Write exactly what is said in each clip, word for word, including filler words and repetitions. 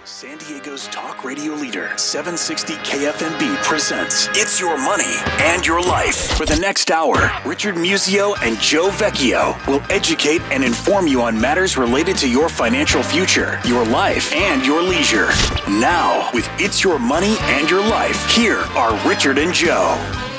San Diego's talk radio leader, seven sixty K F M B presents It's Your Money and Your Life. For the next hour, Richard Musio and Joe Vecchio will educate and inform you on matters related to your financial future, your life, and your leisure. Now, with It's Your Money and Your Life, here are Richard and Joe.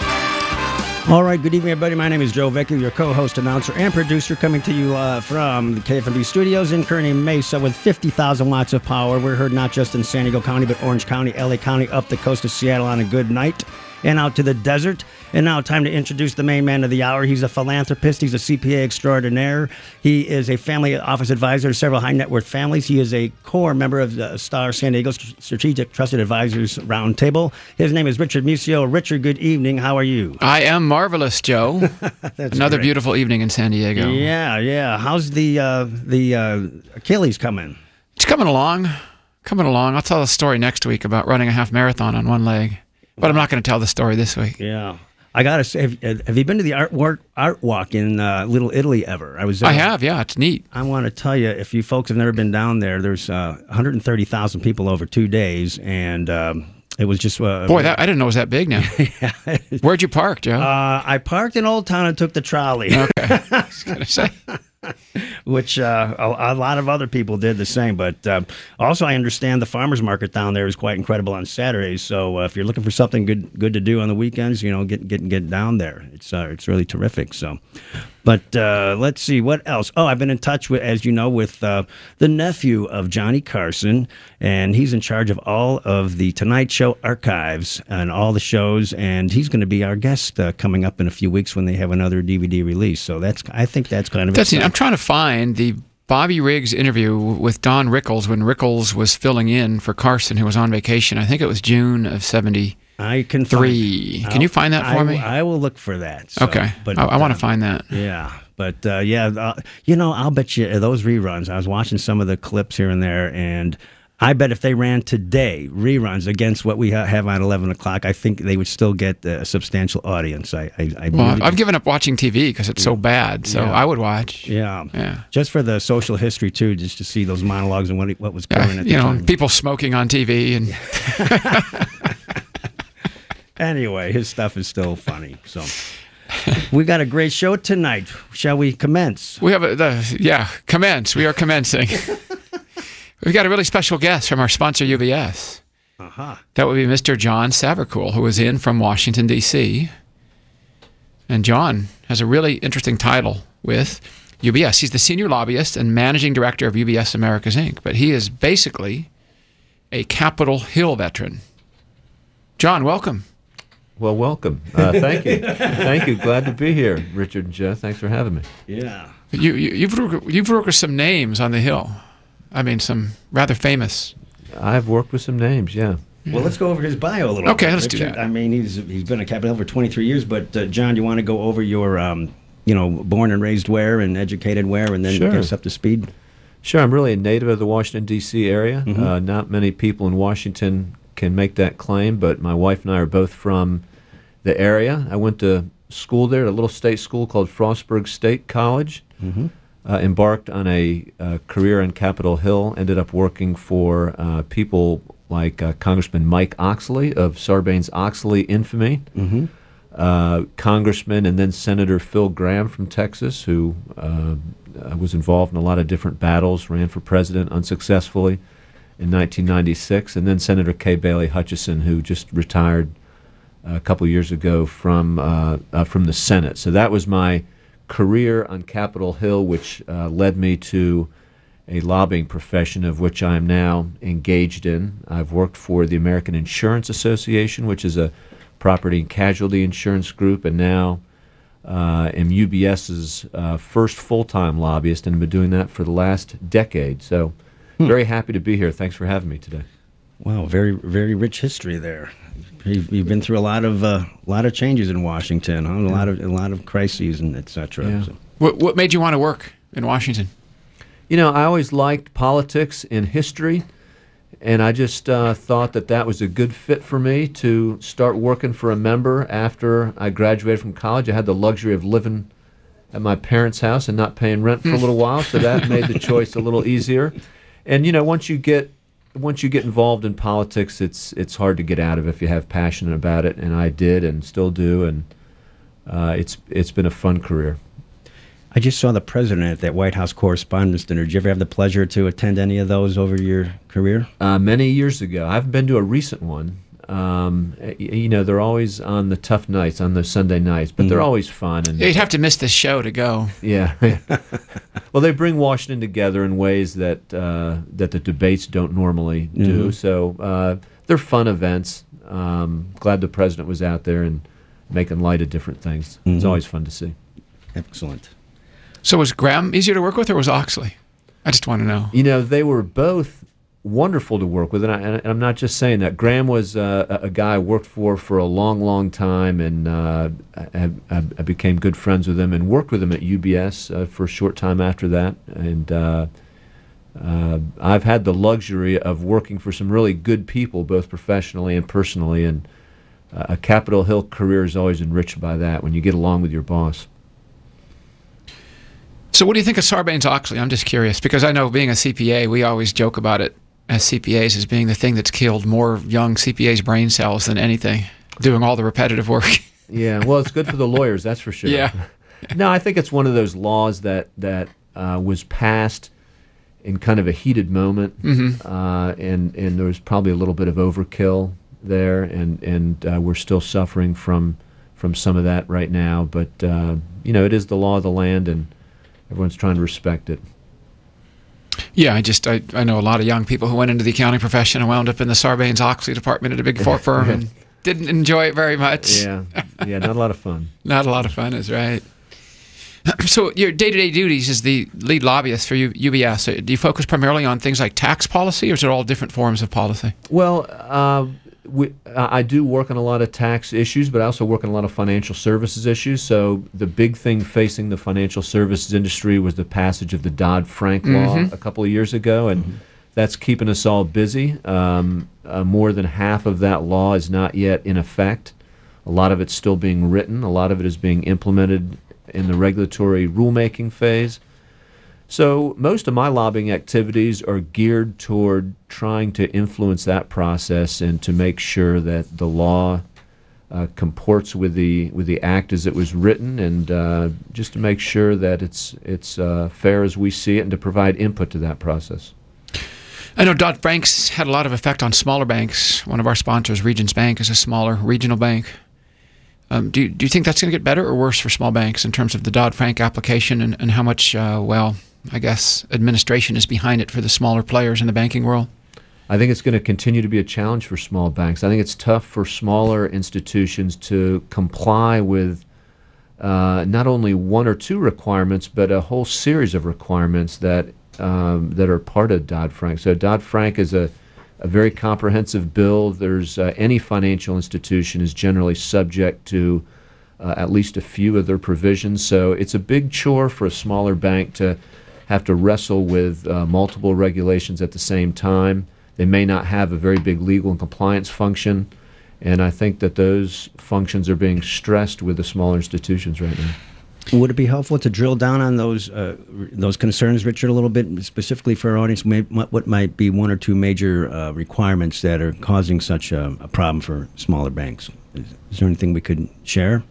All right, good evening, everybody. My name is Joe Vecchio, your co-host, announcer, and producer, coming to you uh, from the K F M B studios in Kearney Mesa with fifty thousand watts of power. We're heard not just in San Diego County, but Orange County, L A County, up the coast of Seattle on a good night, and out to the desert. And now time to introduce the main man of the hour. He's a philanthropist. He's a C P A extraordinaire. He is a family office advisor to several high net worth families. He is a core member of the STAR San Diego Strategic Trusted Advisors Roundtable. His name is Richard Musio. Richard, good evening. How are you? I am marvelous, Joe. Another great. beautiful evening in San Diego. Yeah, yeah. How's the uh, the uh, Achilles coming? It's coming along. Coming along. I'll tell the story next week about running a half marathon on one leg. But I'm not going to tell the story this week. Yeah. I got to say, have, have you been to the art, walk, art walk in uh, Little Italy ever? I was. Uh, I have, yeah. It's neat. I want to tell you, if you folks have never been down there, there's uh, one hundred thirty thousand people over two days, and um, it was just... Uh, Boy, that, I didn't know it was that big now. yeah. Where'd you park, Joe? Uh, I parked in Old Town and took the trolley. Okay. I was going to say... Which uh, a, a lot of other people did the same. But uh, also, I understand the farmers market down there is quite incredible on Saturdays. So uh, if you're looking for something good good to do on the weekends, you know, get get get down there. It's uh, it's really terrific. So, but uh, let's see what else. Oh, I've been in touch with, as you know, with uh, the nephew of Johnny Carson, and he's in charge of all of the Tonight Show archives and all the shows. And he's going to be our guest uh, coming up in a few weeks when they have another D V D release. So that's I think that's kind of That's exciting. I'm trying to find the Bobby Riggs interview with Don Rickles when Rickles was filling in for Carson, who was on vacation. I think it was June of seventy-three. I can find, Can you find that for I, me? I will look for that. So, okay. But I, I want to uh, find that. Yeah. But, uh, yeah, uh, you know, I'll bet you those reruns, I was watching some of the clips here and there, and I bet if they ran today, reruns against what we ha- have on eleven o'clock, I think they would still get a substantial audience. I, I, I Well, really I've given up watching T V because it's so bad, so Yeah. I would watch. Yeah. Yeah. Just for the social history, too, just to see those monologues and what, what was Yeah, current at you the know, time. people smoking on T V and Anyway, his stuff is still funny. So we got a great show tonight. Shall we commence? we have a, the yeah commence. We are commencing. We've got a really special guest from our sponsor U B S. Uh-huh. That would be Mister John Savercool, who is in from Washington, D C And John has a really interesting title with U B S. He's the senior lobbyist and managing director of U B S Americas, Incorporated. But he is basically a Capitol Hill veteran. John, welcome. Well, welcome. Uh, thank you. Thank you. Glad to be here, Richard and Joe. Thanks for having me. Yeah. You, you, you've, worked, you've worked with some names on the Hill. I mean, some rather famous. I've worked with some names, yeah. Well, let's go over his bio a little Okay, bit. let's do Richard. that. I mean, he's he's been at Capitol Hill for twenty-three years, but uh, John, do you want to go over your, um, you know, born and raised where and educated where, and then Sure. get us up to speed? Sure, I'm really a native of the Washington, D C area. Mhm. Uh, not many people in Washington can make that claim, but my wife and I are both from the area. I went to school there at a little state school called Frostburg State College. Mm-hmm. Uh, embarked on a uh, career on Capitol Hill, ended up working for uh, people like uh, Congressman Mike Oxley of Sarbanes-Oxley infamy, Mm-hmm. uh, Congressman and then Senator Phil Gramm from Texas, who uh, uh, was involved in a lot of different battles, ran for president unsuccessfully in nineteen ninety-six, and then Senator Kay Bailey Hutchison, who just retired a couple years ago from uh, uh, from the Senate. So that was my career on Capitol Hill, which uh, led me to a lobbying profession of which I am now engaged in. I've worked for the American Insurance Association, which is a property and casualty insurance group, and now uh, am UBS's uh, first full-time lobbyist, and have been doing that for the last decade. So Hmm. very happy to be here. Thanks for having me today. Wow, very very rich history there. You've, you've been through a lot of uh, lot of changes in Washington, huh? a lot of a lot of crises and et cetera. Yeah. So. What, what made you want to work in Washington? You know, I always liked politics and history, and I just uh, thought that that was a good fit for me to start working for a member after I graduated from college. I had the luxury of living at my parents' house and not paying rent for a little while, so that made the choice a little easier. And, you know, once you get once you get involved in politics, it's it's hard to get out of if you have passion about it, and I did and still do, and uh, it's it's been a fun career. I just saw the president at that White House Correspondents' Dinner. Did you ever have the pleasure to attend any of those over your career? Uh, many years ago. I haven't been to a recent one. Um, you know, they're always on the tough nights, on those Sunday nights, but mm. they're always fun. And you'd have to miss this show to go. Yeah. Well, they bring Washington together in ways that uh, that the debates don't normally do. Mm-hmm. So uh, they're fun events. Um, glad the president was out there and making light of different things. Mm-hmm. It's always fun to see. Excellent. So was Graham easier to work with, or was Oxley? I just want to know. You know, they were both wonderful to work with, and, I, and I'm not just saying that. Graham was uh, a, a guy I worked for for a long, long time, and uh, I, I, I became good friends with him and worked with him at U B S uh, for a short time after that. And uh, uh, I've had the luxury of working for some really good people, both professionally and personally, and uh, a Capitol Hill career is always enriched by that when you get along with your boss. So what do you think of Sarbanes-Oxley? I'm just curious, because I know being a C P A, we always joke about it as C P As as being the thing that's killed more young C P As' brain cells than anything, doing all the repetitive work. Yeah, well, it's good for the lawyers, that's for sure. Yeah. No, I think it's one of those laws that, that uh, was passed in kind of a heated moment, mm-hmm. uh, and, and there was probably a little bit of overkill there, and, and uh, we're still suffering from, from some of that right now. But, uh, you know, it is the law of the land, and everyone's trying to respect it. Yeah, I just I, I know a lot of young people who went into the accounting profession and wound up in the Sarbanes-Oxley department at a big four firm and didn't enjoy it very much. Yeah, yeah, not a lot of fun. Not a lot of fun is right. So your day-to-day duties as the lead lobbyist for U B S, do you focus primarily on things like tax policy, or is it all different forms of policy? Well, uh, we, I do work on a lot of tax issues, but I also work on a lot of financial services issues. So the big thing facing the financial services industry was the passage of the Dodd-Frank law mm-hmm. a couple of years ago, and mm-hmm. that's keeping us all busy. Um, uh, more than half of that law is not yet in effect. A lot of it's still being written. A lot of it is being implemented in the regulatory rulemaking phase. So most of my lobbying activities are geared toward trying to influence that process and to make sure that the law uh, comports with the with the act as it was written, and uh, just to make sure that it's it's uh, fair as we see it, and to provide input to that process. I know Dodd-Frank's had a lot of effect on smaller banks. One of our sponsors, Regions Bank, is a smaller regional bank. Um, do, you, do you think that's going to get better or worse for small banks in terms of the Dodd-Frank application, and, and how much, uh, well, I guess, administration is behind it for the smaller players in the banking world? I think it's going to continue to be a challenge for small banks. I think it's tough for smaller institutions to comply with uh, not only one or two requirements, but a whole series of requirements that um, that are part of Dodd-Frank. So Dodd-Frank is a, a very comprehensive bill. There's uh, any financial institution is generally subject to uh, at least a few of their provisions. So it's a big chore for a smaller bank to have to wrestle with uh, multiple regulations at the same time. They may not have a very big legal and compliance function, and I think that those functions are being stressed with the smaller institutions right now. Would it be helpful to drill down on those uh, those concerns, Richard, a little bit, specifically for our audience? What might be one or two major uh, requirements that are causing such a, a problem for smaller banks? Is, is there anything we could share?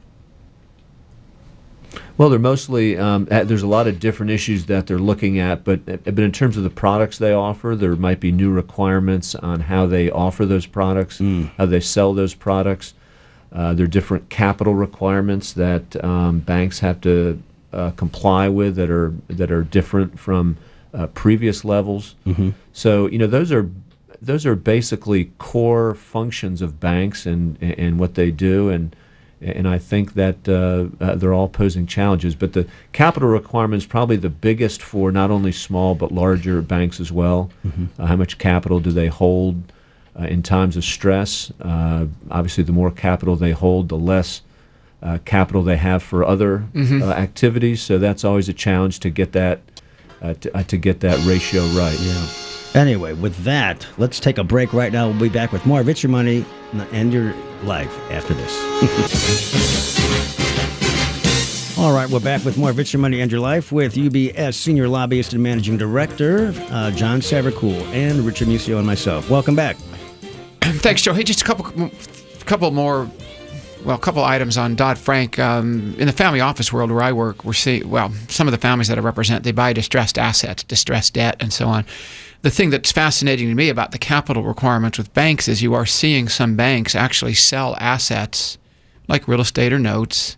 Well, they're mostly, um, there's a lot of different issues that they're looking at, but, but in terms of the products they offer, there might be new requirements on how they offer those products, mm. how they sell those products. Uh, there are different capital requirements that um, banks have to uh, comply with that are that are different from uh, previous levels. Mm-hmm. So, you know, those are those are basically core functions of banks and and what they do, and and I think that uh, uh, they're all posing challenges. But the capital requirement is probably the biggest for not only small but larger banks as well. Mm-hmm. Uh, how much capital do they hold uh, in times of stress? Uh, obviously, the more capital they hold, the less uh, capital they have for other mm-hmm. uh, activities. So that's always a challenge to get that uh, to, uh, to get that ratio right. Yeah. Anyway, with that, let's take a break right now. We'll be back with more of It's Your Money and Your Life after this. All right, we're back with more of It's Your Money and Your Life with U B S Senior Lobbyist and Managing Director, uh, John Savercool, and Richard Musio and myself. Welcome back. Thanks, Joe. Hey, just a couple, couple more, well, a couple items on Dodd-Frank. Um, in the family office world where I work, we're seeing, well, some of the families that I represent, they buy distressed assets, distressed debt, and so on. The thing that's fascinating to me about the capital requirements with banks is you are seeing some banks actually sell assets like real estate or notes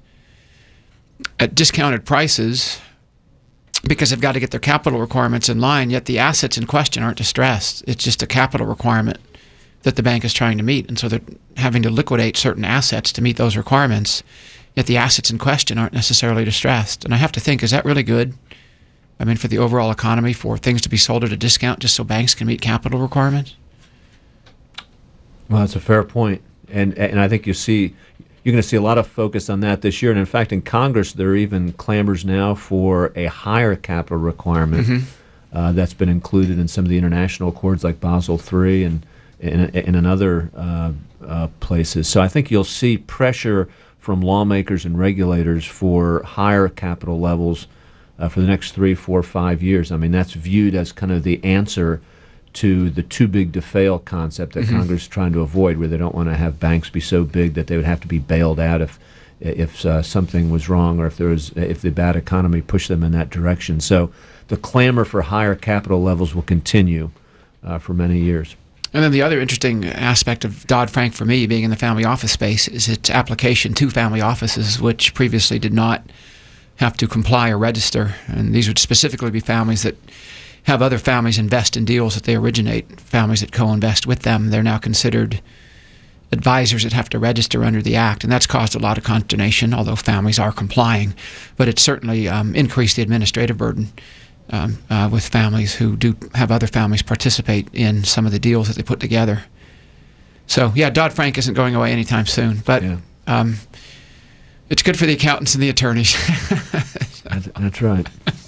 at discounted prices because they've got to get their capital requirements in line, yet the assets in question aren't distressed. It's just a capital requirement that the bank is trying to meet, and so they're having to liquidate certain assets to meet those requirements, yet the assets in question aren't necessarily distressed. And I have to think, is that really good? I mean, for the overall economy, for things to be sold at a discount just so banks can meet capital requirements? Well, that's a fair point. And, and I think you see... You're going to see a lot of focus on that this year. And in fact, in Congress, there are even clamors now for a higher capital requirement mm-hmm. uh, that's been included in some of the international accords like Basel three and, and, and in other uh, uh, places. So I think you'll see pressure from lawmakers and regulators for higher capital levels uh, for the next three, four, five years. I mean, that's viewed as kind of the answer to the too big to fail concept that mm-hmm. Congress is trying to avoid, where they don't want to have banks be so big that they would have to be bailed out if if uh, something was wrong or if there was if the bad economy pushed them in that direction. So the clamor for higher capital levels will continue uh, for many years. And then the other interesting aspect of Dodd-Frank for me, being in the family office space, is its application to family offices, which previously did not have to comply or register. And these would specifically be families that have other families invest in deals that they originate, families that co-invest with them. They're now considered advisors that have to register under the Act, and that's caused a lot of consternation, although families are complying. But it's certainly um, increased the administrative burden um, uh, with families who do have other families participate in some of the deals that they put together. So, yeah, Dodd-Frank isn't going away anytime soon, but yeah. um, it's good for the accountants and the attorneys. that's, that's right.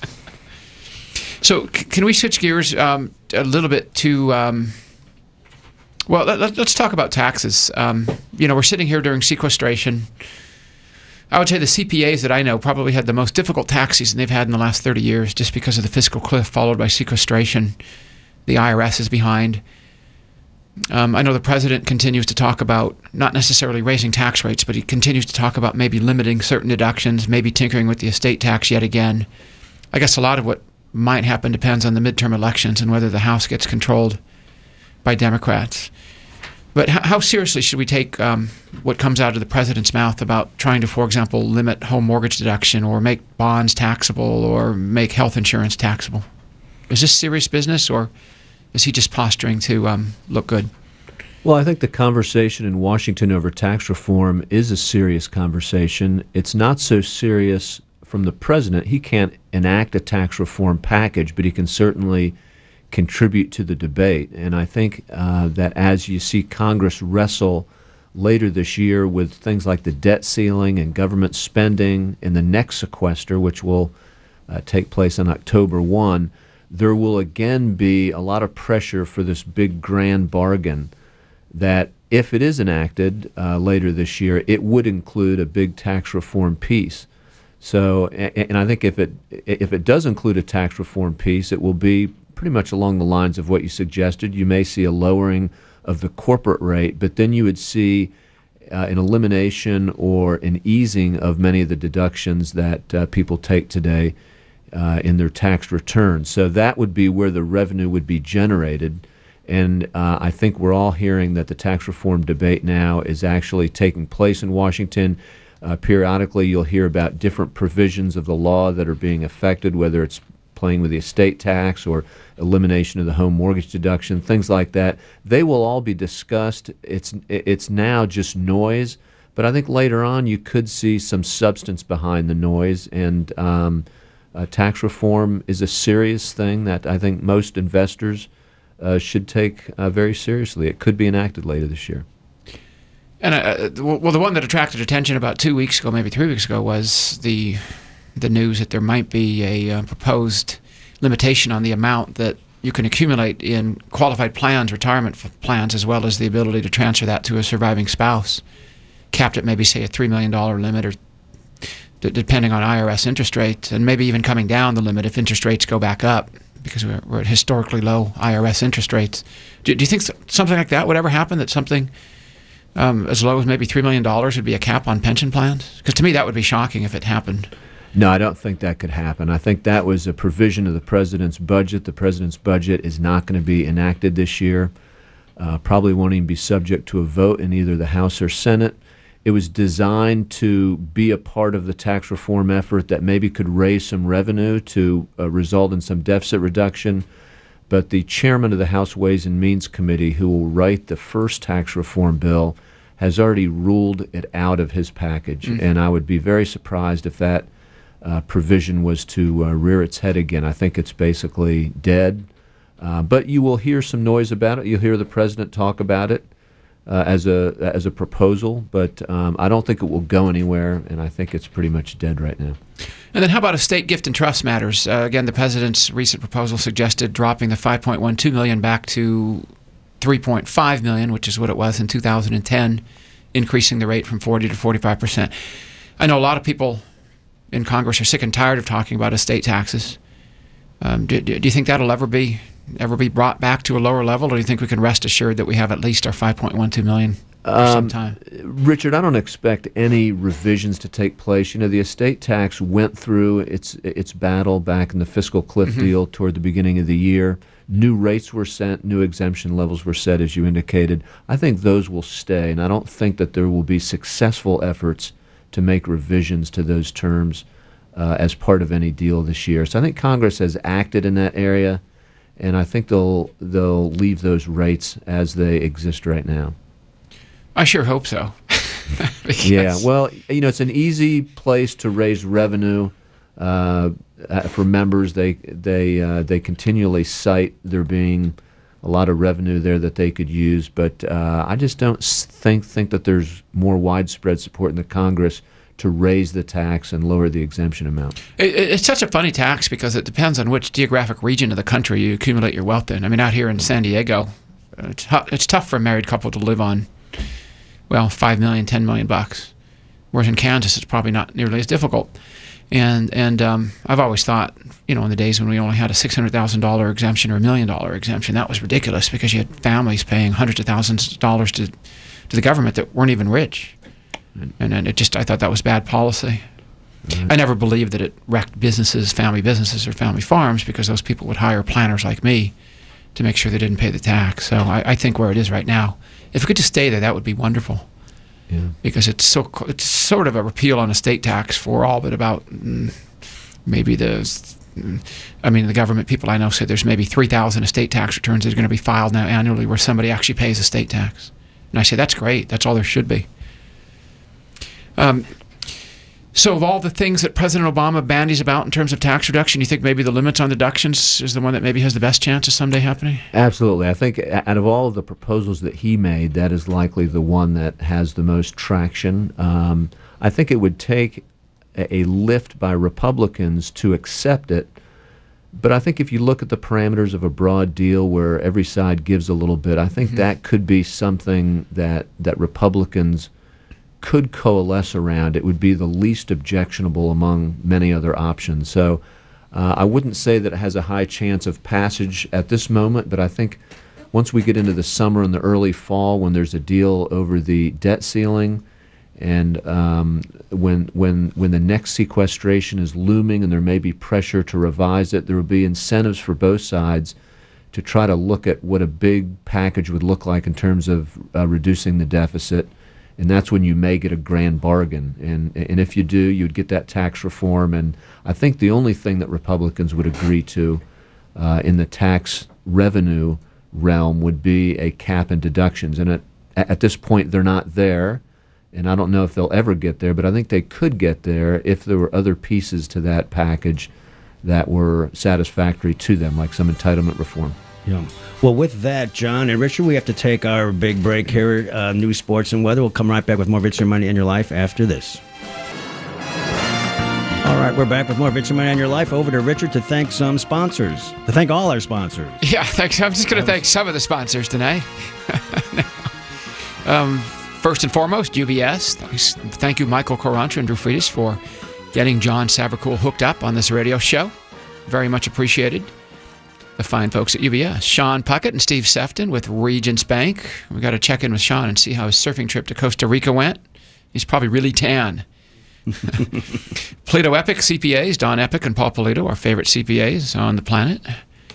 So c- can we switch gears um, a little bit to, um, well, let, let, let's talk about taxes. Um, you know, we're sitting here during sequestration. I would say the C P As that I know probably had the most difficult tax season they've had in the last thirty years just because of the fiscal cliff followed by sequestration. The I R S is behind. Um, I know the president continues to talk about not necessarily raising tax rates, but he continues to talk about maybe limiting certain deductions, maybe tinkering with the estate tax yet again. I guess a lot of what might happen depends on the midterm elections and whether the House gets controlled by Democrats. But h- how seriously should we take um, what comes out of the president's mouth about trying to, for example, limit home mortgage deduction or make bonds taxable or make health insurance taxable? Is this serious business, or is he just posturing to um, look good? Well, I think the conversation in Washington over tax reform is a serious conversation. It's not so serious from the president. He can't enact a tax reform package, but he can certainly contribute to the debate. And I think uh, that as you see Congress wrestle later this year with things like the debt ceiling and government spending and the next sequester, which will uh, take place on October first, there will again be a lot of pressure for this big grand bargain that if it is enacted uh, later this year, it would include a big tax reform piece. So, and I think if it if it does include a tax reform piece, it will be pretty much along the lines of what you suggested. You may see a lowering of the corporate rate, but then you would see uh, an elimination or an easing of many of the deductions that uh, people take today uh, in their tax returns. So that would be where the revenue would be generated. And uh, I think we're all hearing that the tax reform debate now is actually taking place in Washington. Uh, periodically, you'll hear about different provisions of the law that are being affected, whether it's playing with the estate tax or elimination of the home mortgage deduction, things like that. They will all be discussed. It's it's now just noise, but I think later on you could see some substance behind the noise. And um, uh, tax reform is a serious thing that I think most investors uh, should take uh, very seriously. It could be enacted later this year. And uh, well, the one that attracted attention about two weeks ago, maybe three weeks ago, was the the news that there might be a uh, proposed limitation on the amount that you can accumulate in qualified plans, retirement plans, as well as the ability to transfer that to a surviving spouse, capped at maybe, say, a three million dollars limit or d- depending on I R S interest rates, and maybe even coming down the limit if interest rates go back up, because we're, we're at historically low I R S interest rates. Do, do you think something like that would ever happen, that something um, as low as maybe three million dollars would be a cap on pension plans? Because to me, that would be shocking if it happened. No, I don't think that could happen. I think that was a provision of the president's budget. The president's budget is not going to be enacted this year. Uh, probably won't even be subject to a vote in either the House or Senate. It was designed to be a part of the tax reform effort that maybe could raise some revenue to uh, result in some deficit reduction. But the chairman of the House Ways and Means Committee, who will write the first tax reform bill, has already ruled it out of his package. Mm-hmm. And I would be very surprised if that uh, provision was to uh, rear its head again. I think it's basically dead. Uh, but you will hear some noise about it. You'll hear the president talk about it uh, as a as a proposal, but um, I don't think it will go anywhere, and I think it's pretty much dead right now. And then how about estate gift and trust matters? Uh, again, the president's recent proposal suggested dropping the five point one two million dollars back to three point five million dollars, which is what it was in two thousand ten, increasing the rate from forty to forty-five percent. I know a lot of people in Congress are sick and tired of talking about estate taxes. Um, do, do you think that'll ever be ever be brought back to a lower level, or do you think we can rest assured that we have at least our five point one two million dollars for some time? Um, Richard, I don't expect any revisions to take place. You know, the estate tax went through its its battle back in the fiscal cliff mm-hmm. deal toward the beginning of the year. New rates were set, new exemption levels were set, as you indicated. I think those will stay, and I don't think that there will be successful efforts to make revisions to those terms uh, as part of any deal this year. So I think Congress has acted in that area, and I think they'll they'll leave those rates as they exist right now. I sure hope so. Yeah, well, you know, it's an easy place to raise revenue uh, for members. They they uh, they continually cite there being a lot of revenue there that they could use, but uh, I just don't think think that there's more widespread support in the Congress to raise the tax and lower the exemption amount. It, it's such a funny tax because it depends on which geographic region of the country you accumulate your wealth in. I mean, out here in San Diego, it's, it's tough for a married couple to live on, well, five million, ten million bucks. Whereas in Kansas, it's probably not nearly as difficult. And and um, I've always thought, you know, in the days when we only had a six hundred thousand dollars exemption or a million dollar exemption, that was ridiculous because you had families paying hundreds of thousands of dollars to to the government that weren't even rich. And, and it just, I thought that was bad policy. Mm-hmm. I never believed that it wrecked businesses, family businesses or family farms, because those people would hire planners like me to make sure they didn't pay the tax. So I, I think where it is right now, if it could just stay there, that would be wonderful. Yeah. Because it's so it's sort of a repeal on estate tax for all but about mm, maybe the, I mean, the government people I know say there's maybe three thousand estate tax returns that are going to be filed now annually where somebody actually pays estate tax. And I say, that's great. That's all there should be. Um, so of all the things that President Obama bandies about in terms of tax reduction, you think maybe the limits on deductions is the one that maybe has the best chance of someday happening? Absolutely. I think out of all of the proposals that he made, that is likely the one that has the most traction. Um, I think it would take a, a lift by Republicans to accept it. But I think if you look at the parameters of a broad deal where every side gives a little bit, I think mm-hmm. that could be something that, that Republicans could coalesce around. It would be the least objectionable among many other options. So uh, I wouldn't say that it has a high chance of passage at this moment, but I think once we get into the summer and the early fall, when there's a deal over the debt ceiling, and um, when when when the next sequestration is looming and there may be pressure to revise it, there will be incentives for both sides to try to look at what a big package would look like in terms of uh, reducing the deficit. And that's when you may get a grand bargain. And and if you do, you'd get that tax reform. And I think the only thing that Republicans would agree to uh, in the tax revenue realm would be a cap and deductions. And at, at this point, they're not there. And I don't know if they'll ever get there, but I think they could get there if there were other pieces to that package that were satisfactory to them, like some entitlement reform. Yeah. Well, with that, John and Richard, we have to take our big break here. Uh, news, sports, and weather. We'll come right back with more It's Your Money in Your Life after this. All right, we're back with more It's Your Money in Your Life. Over to Richard to thank some sponsors. To thank all our sponsors. Yeah, thanks. I'm just going to thank some of the sponsors tonight. um, first and foremost, U B S. Thanks. Thank you, Michael Korantra and Drew Friedis, for getting John Savercool hooked up on this radio show. Very much appreciated. The fine folks at U B S, Sean Puckett and Steve Sefton with Regions Bank. We got to check in with Sean and see how his surfing trip to Costa Rica went. He's probably really tan. Polito Epic C P As, Don Epic and Paul Polito, our favorite C P As on the planet.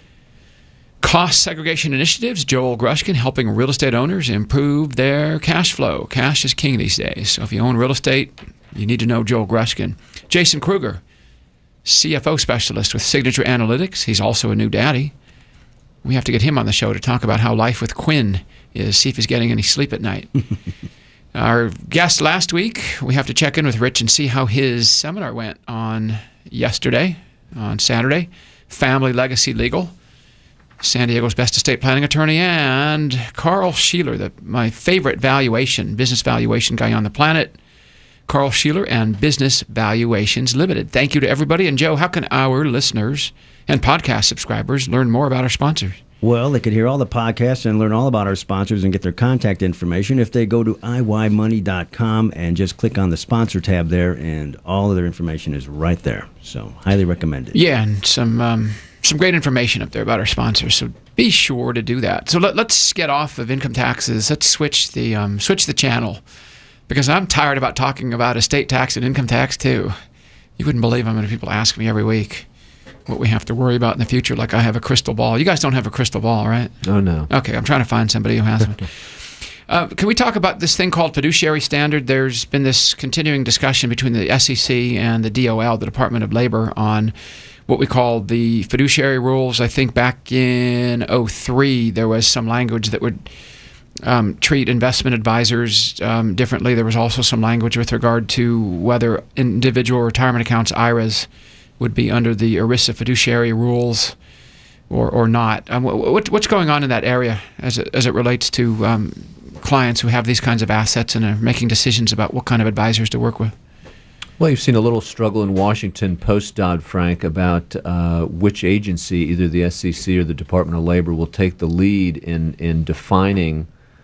Cost segregation initiatives, Joel Grushkin helping real estate owners improve their cash flow. Cash is king these days. So if you own real estate, you need to know Joel Grushkin. Jason Kruger, C F O specialist with Signature Analytics. He's also a new daddy. We have to get him on the show to talk about how life with Quinn is, see if he's getting any sleep at night. Our guest last week, we have to check in with Rich and see how his seminar went on yesterday, on Saturday. Family Legacy Legal, San Diego's best estate planning attorney, and Carl Sheeler, the, my favorite valuation, business valuation guy on the planet. Carl Sheeler and Business Valuations Limited. Thank you to everybody. And Joe, how can our listeners and podcast subscribers learn more about our sponsors? Well, they could hear all the podcasts and learn all about our sponsors and get their contact information if they go to i y money dot com and just click on the sponsor tab there, and all of their information is right there. So, highly recommended. Yeah, and some um, some great information up there about our sponsors. So be sure to do that. So let, let's get off of income taxes. Let's switch the um, switch the channel. Because I'm tired about talking about estate tax and income tax, too. You wouldn't believe how many people ask me every week what we have to worry about in the future, like I have a crystal ball. You guys don't have a crystal ball, right? Oh, no. Okay, I'm trying to find somebody who has one. Uh, can we talk about this thing called fiduciary standard? There's been this continuing discussion between the S E C and the D O L, the Department of Labor, on what we call the fiduciary rules. I think back in oh three, there was some language that would Um, treat investment advisors um, differently. There was also some language with regard to whether individual retirement accounts, I R As, would be under the ERISA fiduciary rules or or not. Um, what, what's going on in that area as it, as it relates to um, clients who have these kinds of assets and are making decisions about what kind of advisors to work with? Well, you've seen a little struggle in Washington post-Dodd-Frank about uh, which agency, either the S E C or the Department of Labor, will take the lead in, in defining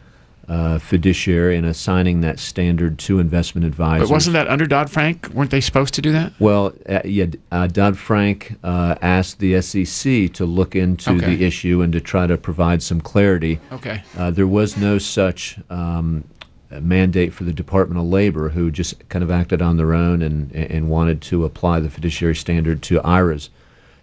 Uh, fiduciary and assigning that standard to investment advisors. But wasn't that under Dodd-Frank? Weren't they supposed to do that? Well, uh, yeah, uh, Dodd-Frank uh, asked the S E C to look into Okay. the issue and to try to provide some clarity. Okay. Uh, there was no such um, mandate for the Department of Labor, who just kind of acted on their own and, and wanted to apply the fiduciary standard to I R As.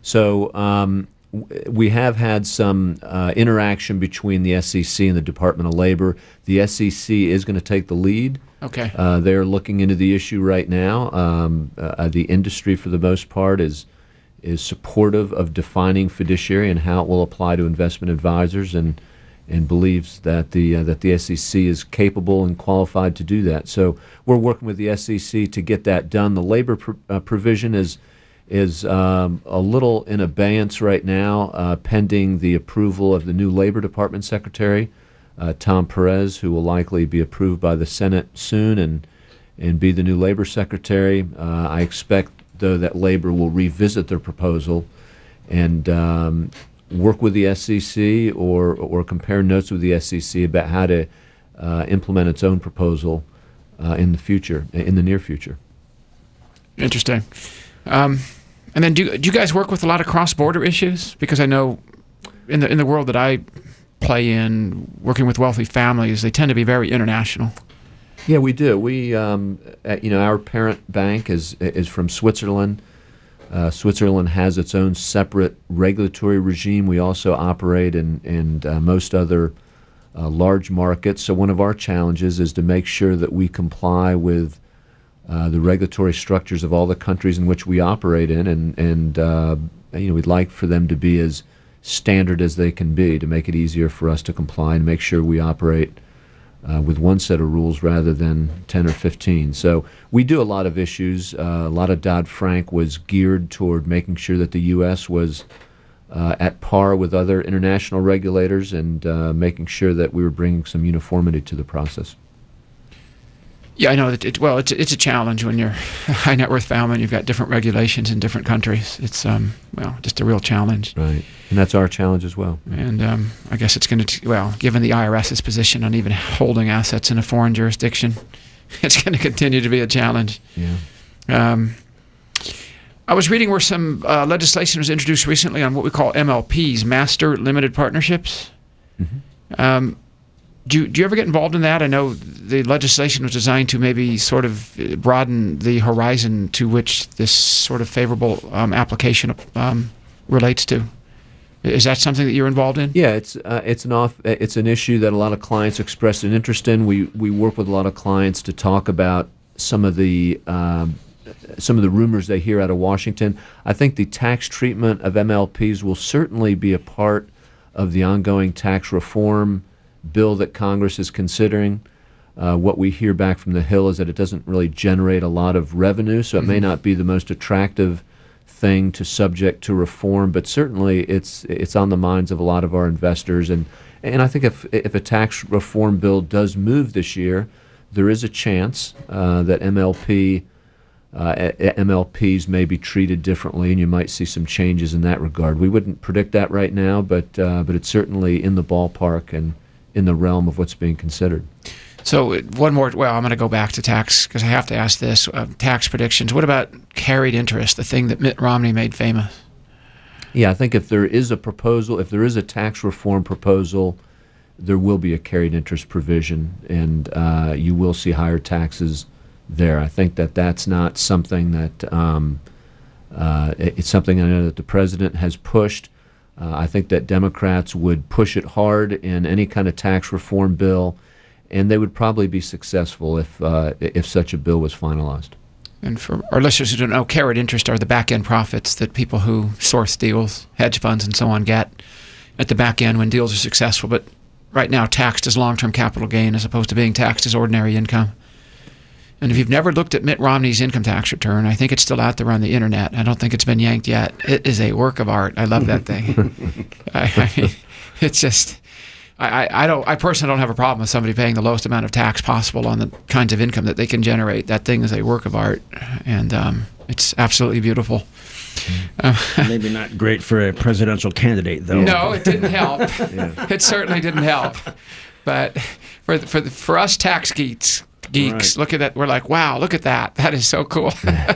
So um, we have had some uh, interaction between the S E C and the Department of Labor. The S E C is going to take the lead. Okay. Uh, they're looking into the issue right now. Um, uh, the industry, for the most part, is is supportive of defining fiduciary and how it will apply to investment advisors, and and believes that the uh, that the S E C is capable and qualified to do that. So we're working with the S E C to get that done. The labor pr- uh, provision is. is um, a little in abeyance right now, uh, pending the approval of the new Labor Department Secretary, uh, Tom Perez, who will likely be approved by the Senate soon and and be the new Labor Secretary. Uh, I expect, though, that Labor will revisit their proposal and um, work with the S E C or or compare notes with the S E C about how to uh, implement its own proposal uh, in the future, in the near future. Interesting. Um, And then, do, do you guys work with a lot of cross-border issues? Because I know in the in the world that I play in, working with wealthy families, they tend to be very international. Yeah, we do. We, um, uh, you know, our parent bank is is from Switzerland. Uh, Switzerland has its own separate regulatory regime. We also operate in in uh, most other uh, large markets. So one of our challenges is to make sure that we comply with Uh, the regulatory structures of all the countries in which we operate in, and and uh, you know, we'd like for them to be as standard as they can be, to make it easier for us to comply and make sure we operate uh, with one set of rules rather than ten or fifteen. So we do a lot of issues. Uh, a lot of Dodd-Frank was geared toward making sure that the U S was uh, at par with other international regulators, and uh, making sure that we were bringing some uniformity to the process. Yeah, I know that. It, well, it's it's a challenge when you're a high net worth family and you've got different regulations in different countries. It's um well, just a real challenge. Right, and that's our challenge as well. And um, I guess it's going to well, given the IRS's position on even holding assets in a foreign jurisdiction, it's going to continue to be a challenge. Yeah. Um, I was reading where some uh, legislation was introduced recently on what we call M L Ps, Master Limited Partnerships. Mm-hmm. Um, do, do you ever get involved in that? I know the legislation was designed to maybe sort of broaden the horizon to which this sort of favorable um, application um, relates to. Is that something that you're involved in? Yeah, it's uh, it's an off it's an issue that a lot of clients expressed an interest in. We we work with a lot of clients to talk about some of the um, some of the rumors they hear out of Washington. I think the tax treatment of M L Ps will certainly be a part of the ongoing tax reform bill that Congress is considering. Uh, what we hear back from the Hill is that it doesn't really generate a lot of revenue, so it mm-hmm. may not be the most attractive thing to subject to reform, but certainly it's it's on the minds of a lot of our investors. And and I think if if a tax reform bill does move this year, there is a chance uh, that M L P uh, M L Ps may be treated differently, and you might see some changes in that regard. We wouldn't predict that right now, but uh, but it's certainly in the ballpark and in the realm of what's being considered. So one more, well, I'm going to go back to tax because I have to ask this, uh, tax predictions. What about carried interest, the thing that Mitt Romney made famous? Yeah, I think if there is a proposal, if there is a tax reform proposal, there will be a carried interest provision, and uh, you will see higher taxes there. I think that that's not something that, um, uh, it's something I know that the president has pushed. Uh, I think that Democrats would push it hard in any kind of tax reform bill, and they would probably be successful if uh, if such a bill was finalized. And for our listeners who don't know, carried interest are the back-end profits that people who source deals, hedge funds and so on, get at the back end when deals are successful, but right now taxed as long-term capital gain as opposed to being taxed as ordinary income. And if you've never looked at Mitt Romney's income tax return, I think it's still out there on the internet. I don't think it's been yanked yet. It is a work of art. I love that thing. I, I mean, it's just, I, I don't, I personally don't have a problem with somebody paying the lowest amount of tax possible on the kinds of income that they can generate. That thing is a work of art, and um, it's absolutely beautiful. Uh, Maybe not great for a presidential candidate, though. No, it didn't help. Yeah. It certainly didn't help. But for for for us tax geeks, geeks, right. Look at that. We're like, wow, look at that. That is so cool.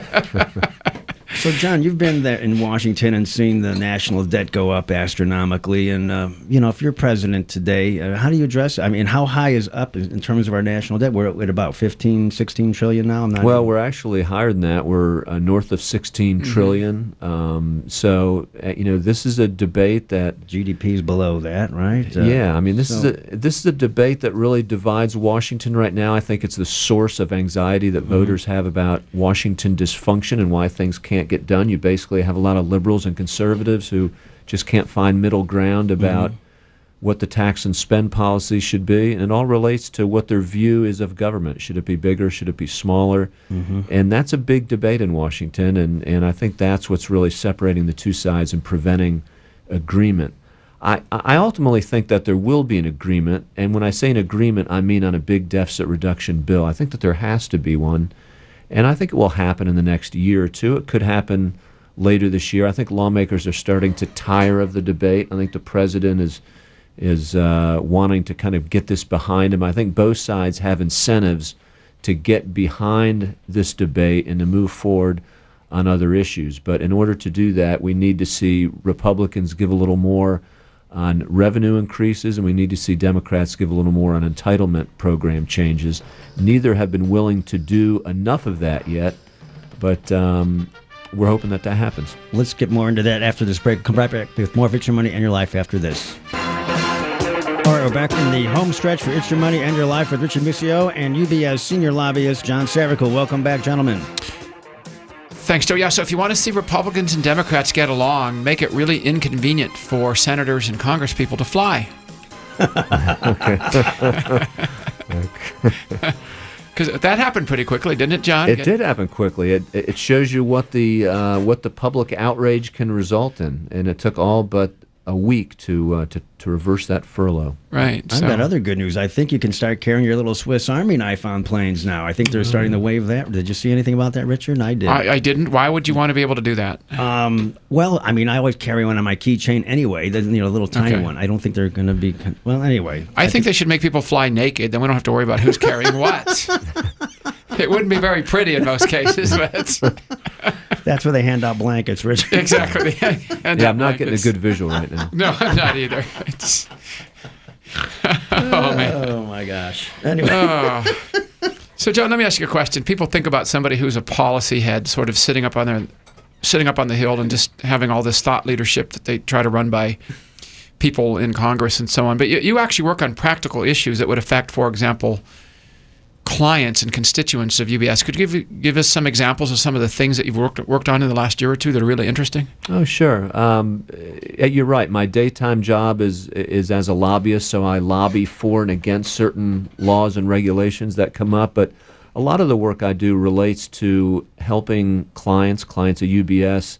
So, John, you've been there in Washington and seen the national debt go up astronomically. And, uh, you know, if you're president today, uh, how do you address it? I mean, how high is up in terms of our national debt? We're at about fifteen, sixteen trillion now? I'm not well, even... we're actually higher than that. We're uh, north of sixteen mm-hmm. trillion. Um, so, uh, you know, this is a debate that... G D P's below that, right? Uh, yeah, I mean, this, so... is a, this is a debate that really divides Washington right now. I think it's the source of anxiety that mm-hmm. voters have about Washington dysfunction and why things can't get done. You basically have a lot of liberals and conservatives who just can't find middle ground about mm-hmm. what the tax and spend policy should be, and it all relates to what their view is of government. Should it be bigger? Should it be smaller? Mm-hmm. And that's a big debate in Washington, and, and I think that's what's really separating the two sides and preventing agreement. I, I ultimately think that there will be an agreement, and when I say an agreement, I mean on a big deficit reduction bill. I think that there has to be one. And I think it will happen in the next year or two. It could happen later this year. I think lawmakers are starting to tire of the debate. I think the president is is uh, wanting to kind of get this behind him. I think both sides have incentives to get behind this debate and to move forward on other issues. But in order to do that, we need to see Republicans give a little more on revenue increases, and we need to see Democrats give a little more on entitlement program changes. Neither have been willing to do enough of that yet, but um, we're hoping that that happens. Let's get more into that after this break. Come right back with more of It's Your Money and Your Life after this. All right, we're back in the home stretch for It's Your Money and Your Life with Richard Musio and U B S senior lobbyist John Savercool. Welcome back, gentlemen. Thanks, Joe. Yeah, so if you want to see Republicans and Democrats get along, make it really inconvenient for senators and congresspeople to fly. Because that happened pretty quickly, didn't it, John? It did happen quickly. It it shows you what the uh, what the public outrage can result in, and it took all but a week to uh, to to reverse that furlough. Right. I've so. got other good news. I think you can start carrying your little Swiss Army knife on planes now. I think they're starting to wave that. Did you see anything about that, Richard? I did. I, I didn't. Why would you want to be able to do that? Um, well, I mean, I always carry one on my keychain anyway. The, you know, a little tiny okay. one. I don't think they're going to be. Well, anyway. I, I think, think they should make people fly naked. Then we don't have to worry about who's carrying what. It wouldn't be very pretty in most cases, but. That's where they hand out blankets, Rich. Exactly. And yeah, I'm not getting a good visual right now. No, I'm not either. It's... oh, man. Oh, my gosh. Anyway. Oh. So, John, let me ask you a question. People think about somebody who's a policy head sort of sitting up on their, sitting up on the hill and just having all this thought leadership that they try to run by people in Congress and so on. But you, you actually work on practical issues that would affect, for example, clients and constituents of U B S. Could you give give us some examples of some of the things that you've worked worked on in the last year or two that are really interesting? Oh, sure. Um, you're right. My daytime job is is as a lobbyist, so I lobby for and against certain laws and regulations that come up. But a lot of the work I do relates to helping clients, clients at U B S,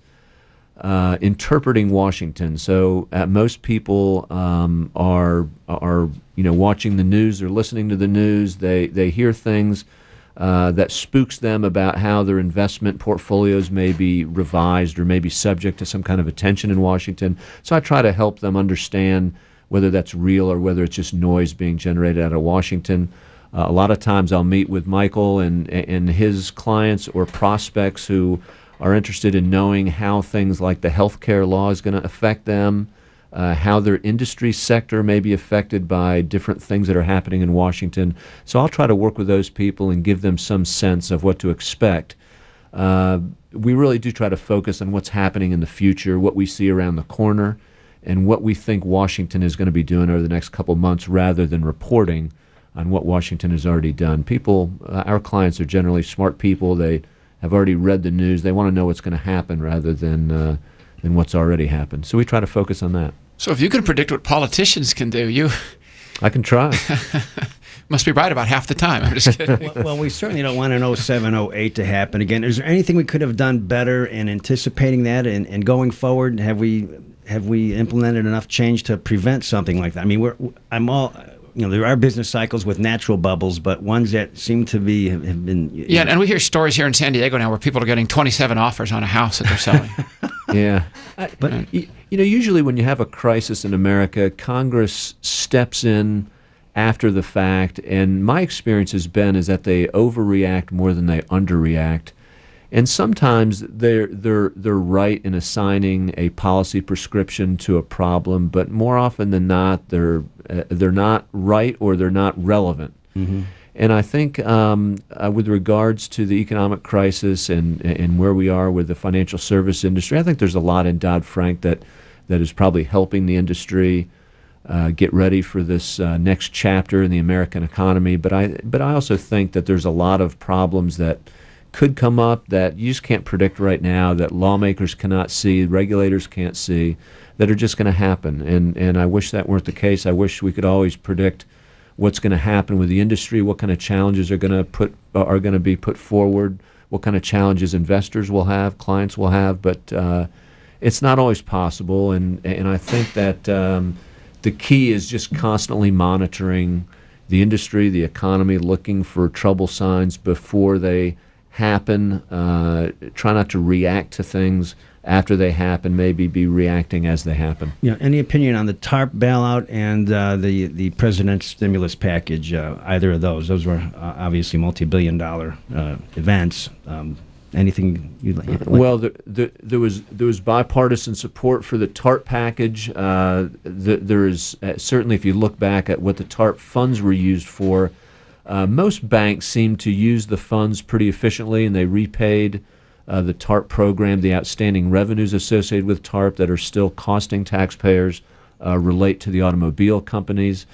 uh, interpreting Washington. So uh, most people um, are are you know watching the news or listening to the news. They they hear things uh, that spooks them about how their investment portfolios may be revised or may be subject to some kind of attention in Washington. So I try to help them understand whether that's real or whether it's just noise being generated out of Washington. Uh, a lot of times I'll meet with Michael and and his clients or prospects who are interested in knowing how things like the healthcare law is going to affect them, uh, how their industry sector may be affected by different things that are happening in Washington. So I'll try to work with those people and give them some sense of what to expect. Uh, we really do try to focus on what's happening in the future, what we see around the corner, and what we think Washington is going to be doing over the next couple months rather than reporting on what Washington has already done. People, uh, our clients are generally smart people. They have already read the news. They want to know what's going to happen rather than uh, than what's already happened. So we try to focus on that. So if you can predict what politicians can do, you I can try. must be right about half the time. I'm just kidding. well, well, we certainly don't want an oh seven, oh eight to happen again. Is there anything we could have done better in anticipating that and, and going forward? Have we have we implemented enough change to prevent something like that? I mean, we're I'm all. You know, there are business cycles with natural bubbles, but ones that seem to be have, have been. Yeah, know. And we hear stories here in San Diego now where people are getting twenty-seven offers on a house that they're selling. Yeah, I, but uh, you, you know, usually when you have a crisis in America, Congress steps in after the fact, and my experience has been is that they overreact more than they underreact, and sometimes they're they're they're right in assigning a policy prescription to a problem, but more often than not, they're uh, they're not right or they're not relevant. Mm-hmm. And I think um, uh, with regards to the economic crisis and and where we are with the financial service industry, I think there's a lot in Dodd-Frank that that is probably helping the industry uh, get ready for this uh, next chapter in the American economy. But I but I also think that there's a lot of problems that could come up that you just can't predict right now, that lawmakers cannot see, regulators can't see, that are just going to happen. And and I wish that weren't the case. I wish we could always predict what's going to happen with the industry, what kind of challenges are going to put are going to be put forward, what kind of challenges investors will have, clients will have. But uh, it's not always possible. And and I think that um, the key is just constantly monitoring the industry, the economy, looking for trouble signs before they happen. Uh, try not to react to things after they happen, maybe be reacting as they happen. Yeah. Any opinion on the TARP bailout and uh, the the president's stimulus package? Uh, either of those? Those were uh, obviously multi-billion dollar uh, events. Um, anything you'd like? Well, the, the, there was there was bipartisan support for the TARP package. Uh, the, there is uh, certainly, if you look back at what the TARP funds were used for, uh, most banks seemed to use the funds pretty efficiently, and they repaid Uh, the TARP program. The outstanding revenues associated with TARP that are still costing taxpayers uh, relate to the automobile companies.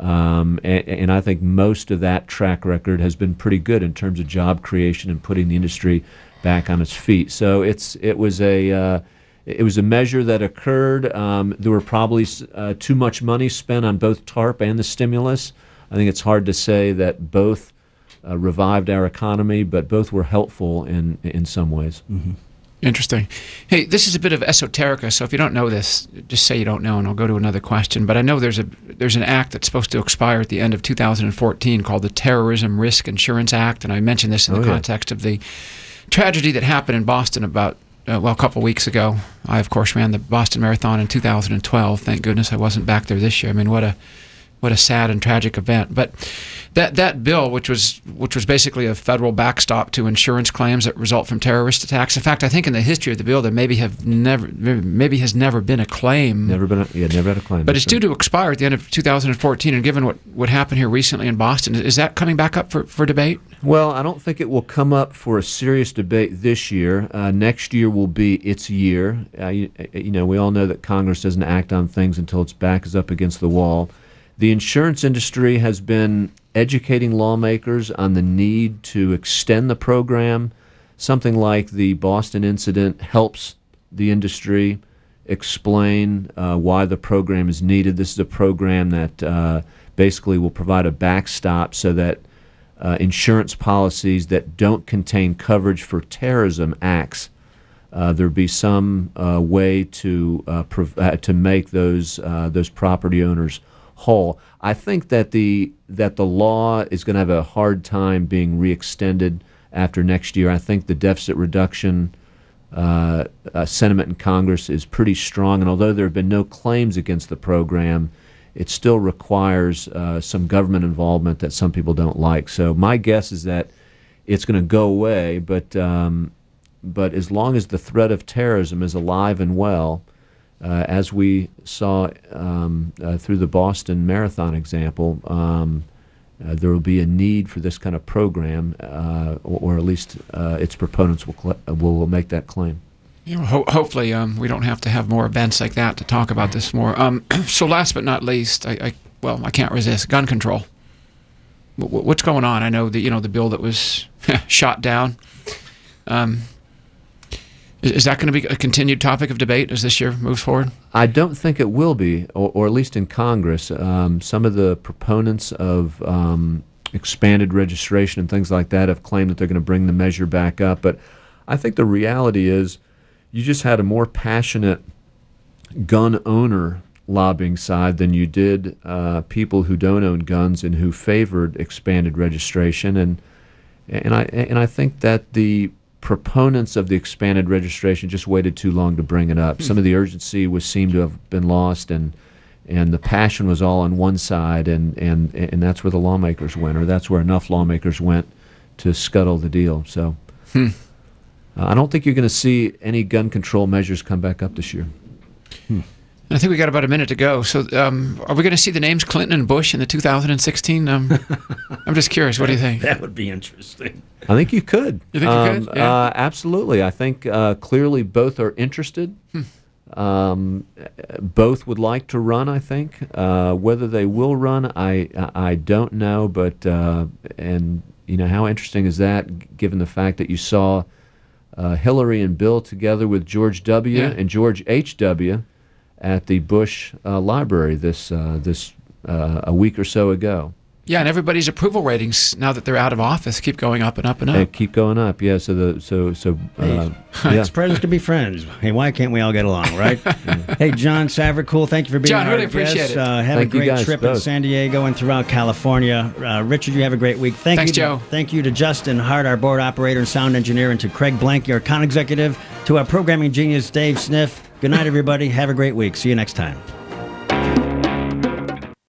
Um, and, and I think most of that track record has been pretty good in terms of job creation and putting the industry back on its feet. So it's it was a uh, it was a measure that occurred. Um, there were probably uh, too much money spent on both TARP and the stimulus. I think it's hard to say that both Uh, revived our economy, but both were helpful in in some ways. Mm-hmm. Interesting. Hey, this is a bit of esoterica, so if you don't know this, just say you don't know, and I'll go to another question. But I know there's a there's an act that's supposed to expire at the end of two thousand fourteen called the Terrorism Risk Insurance Act, and I mentioned this in oh, the yeah. context of the tragedy that happened in Boston about uh, well a couple of weeks ago. I of course ran the Boston Marathon in two thousand twelve. Thank goodness I wasn't back there this year. I mean, what a what a sad and tragic event. But that that bill, which was which was basically a federal backstop to insurance claims that result from terrorist attacks. In fact, I think in the history of the bill, there maybe have never maybe has never been a claim. Never been. A, yeah, never had a claim. But it's due to expire at the end of two thousand fourteen. And given what what happened here recently in Boston, is that coming back up for, for debate? Well, I don't think it will come up for a serious debate this year. Uh, next year will be its year. Uh, you, you know, we all know that Congress doesn't act on things until its back is up against the wall. The insurance industry has been educating lawmakers on the need to extend the program. Something like the Boston incident helps the industry explain uh, why the program is needed. This is a program that uh, basically will provide a backstop so that uh, insurance policies that don't contain coverage for terrorism acts, uh, there be some uh, way to uh, prov- uh, to make those uh, those property owners whole. I think that the that the law is going to have a hard time being re-extended after next year. I think the deficit reduction uh, uh, sentiment in Congress is pretty strong, and although there have been no claims against the program, it still requires uh, some government involvement that some people don't like. So my guess is that it's going to go away, but um, but as long as the threat of terrorism is alive and well, Uh, as we saw um, uh, through the Boston Marathon example, um, uh, there will be a need for this kind of program, uh, or, or at least uh, its proponents will, cl- will will make that claim. You know, ho- hopefully, um, we don't have to have more events like that to talk about this more. Um, so, last but not least, I, I well, I can't resist gun control. W- what's going on? I know that you know the bill that was shot down. Um, Is that going to be a continued topic of debate as this year moves forward? I don't think it will be, or, or at least in Congress. Um, some of the proponents of um, expanded registration and things like that have claimed that they're going to bring the measure back up. But I think the reality is you just had a more passionate gun owner lobbying side than you did uh, people who don't own guns and who favored expanded registration. And and I and I think that the proponents of the expanded registration just waited too long to bring it up. Some of the urgency was seemed to have been lost, and and the passion was all on one side, and, and, and that's where the lawmakers went, or that's where enough lawmakers went to scuttle the deal. So hmm. uh, I don't think you're going to see any gun control measures come back up this year. Hmm. I think we got about a minute to go. So um, are we going to see the names Clinton and Bush in the two thousand sixteen? Um, I'm just curious. What do you think? That would be interesting. I think you could. You think um, you could? Yeah. Uh, absolutely. I think uh, clearly both are interested. Hmm. Um, both would like to run, I think. Uh, whether they will run, I I don't know. But uh, and you know, how interesting is that, given the fact that you saw uh, Hillary and Bill together with George W. Yeah. and George H W at the Bush uh, Library this uh, this uh, a week or so ago. Yeah, and everybody's approval ratings now that they're out of office keep going up and up and up. They keep going up. Yeah. So the so so. Uh, Hey, yeah. ex-presidents can be friends. Hey, why can't we all get along, right? Hey, John Savercool, thank you for being John, our really appreciate guest. it. Uh, have Thank a you great guys trip in both. San Diego and throughout California. Uh, Richard, you have a great week. Thank Thanks, you, to, Joe. Thank you to Justin Hart, our board operator and sound engineer, and to Craig Blanky, our account executive, to our programming genius, Dave Sniff. Good night, everybody. Have a great week. See you next time.